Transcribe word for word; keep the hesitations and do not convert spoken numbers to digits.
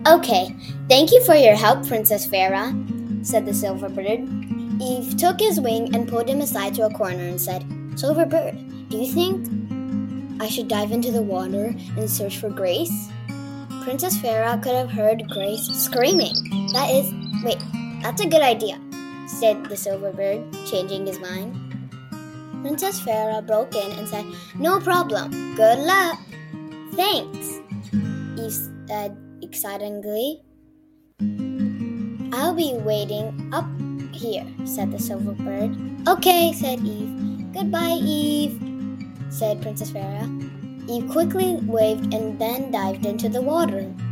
Okay, thank you for your help, Princess Farah, said the silver bird. Eve took his wing and pulled him aside to a corner and said, Silver bird, do you think I should dive into the water and search for Grace? Princess Farah could have heard Grace screaming. That is, wait, that's a good idea, said the silver bird, changing his mind. Princess Farah broke in and said, No problem, good luck. Thanks, Eve said excitedly. I'll be waiting up here, said the silver bird. Okay, said Eve. Goodbye, Eve, said Princess Farah. Eve quickly waved and then dived into the water.